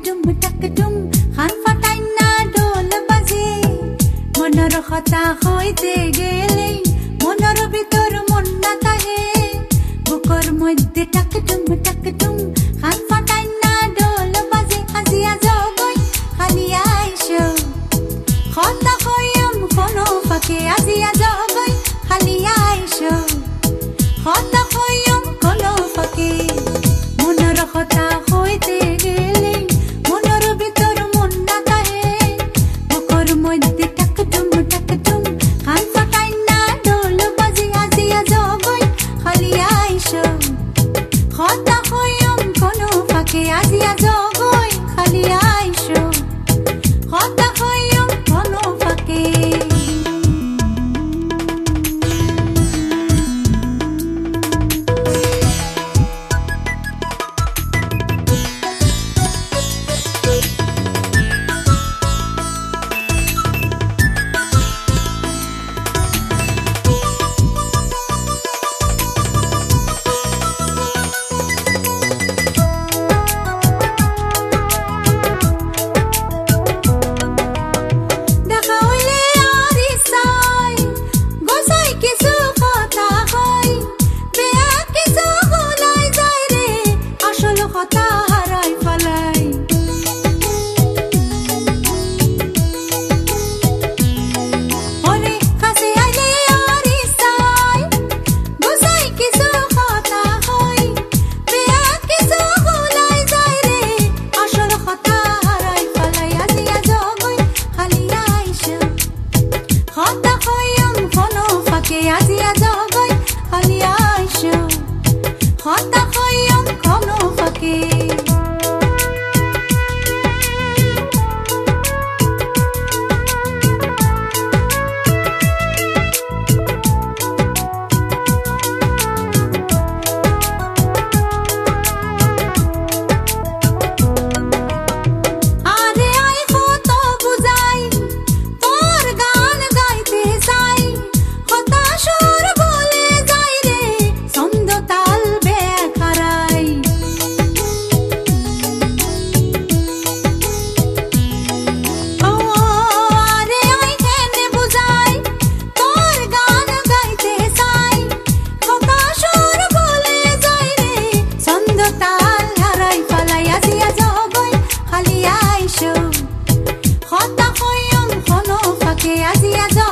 ডুম খান ফাটাই না ঢোল বাজে মনৰ কথা হইতে গেলে মনৰ ভিতৰ মন না থাকে বুকৰ মধ্যে টাক ডুম খান ফাটাই না ঢোল বাজে আজি আজগৈ খালি আইছো কথা কয়ম কোনো ফাকে আজি আজগৈ খালি আইছো কথা কয়ম কোনো ফাকে মনৰ কথা হইতে গেলে মনৰ ভিতৰ মন না থাকে বুকৰ মধ্যে টাক ডুম খান ফাটাই না ঢোল বাজে আজি আজগৈ খালি আইছো কথা কয়ম কোনো ফাকে আজি আজগৈ খালি আইছো কথা কয়ম কোনো ফাকে আজি আজগৈ খালি আইছো কথা কয়ম কোনো ফাকে কথা কয়ম কোনো ফাকে আজি আজ